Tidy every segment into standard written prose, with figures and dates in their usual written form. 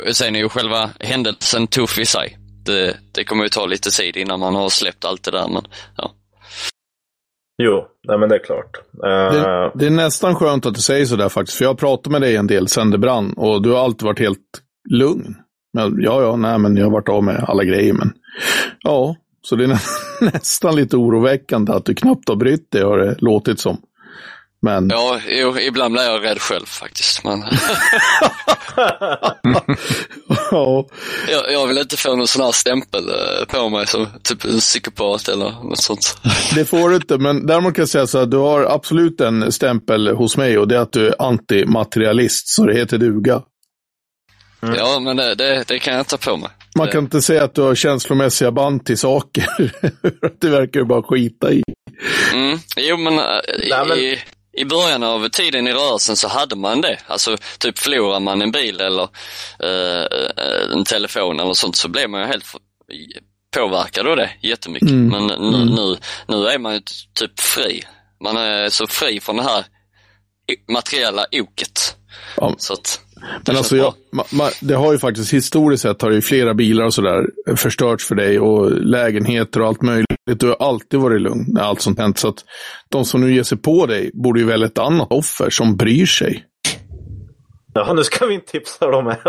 Sen är ju själva händelsen tuff i sig. Det kommer ju ta lite tid innan man har släppt allt det där, men ja. Jo, nej, men det är klart. Det är nästan skönt att du säger sådär faktiskt, för jag har pratat med dig en del sen det brann och du har alltid varit helt lugn. Men, men jag har varit av med alla grejer, men ja, så det är nästan lite oroväckande att du knappt har brytt dig, har det låtit som. Men... Ja, ibland blir jag rädd själv faktiskt. Men... ja. Jag vill inte få någon sån här stämpel på mig som typ en psykopat eller något sånt. Det får du inte, men däremot kan jag säga så att du har absolut en stämpel hos mig, och det är att du är antimaterialist, så det heter duga. Mm. Ja, men det kan jag ta på mig. Man kan inte säga att du har känslomässiga band till saker. Det verkar ju bara skita i. Mm. Jo, men i början av tiden i rörelsen så hade man det. Alltså typ förlorar man en bil eller en telefon eller sånt, så blev man ju helt påverkad av det jättemycket. Men nu är man ju typ fri. Man är så fri från det här materiella oket. Ja. Så att men alltså det har ju faktiskt historiskt sett har ju flera bilar och sådär förstörts för dig, och lägenheter och allt möjligt. Du har alltid varit lugn när allt sånt hänt, så att de som nu ger sig på dig borde ju välja ett annat offer som bryr sig. Ja, nu ska vi inte tipsa dem här.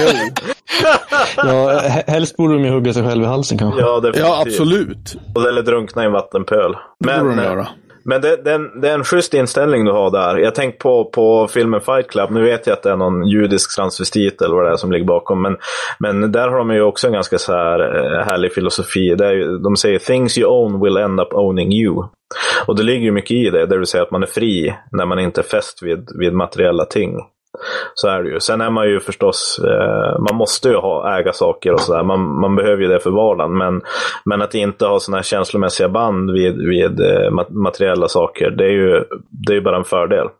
Ja, helst borde de ju hugga sig själv i halsen kanske. Ja, absolut. Eller drunkna i en vattenpöl. Men det är en schysst inställning du har där. Jag tänkte på filmen Fight Club. Nu vet jag att det är någon judisk transvestit eller vad det är som ligger bakom. Men där har de ju också en ganska så här härlig filosofi. De säger things you own will end up owning you. Och det ligger ju mycket i det. Där du säger att man är fri när man inte är fäst vid materiella ting. Så är det ju. Sen är man ju förstås, man måste ju äga saker och sådär. Man behöver ju det för vardagen. Men att inte ha såna här känslomässiga band vid materiella saker, det är ju bara en fördel.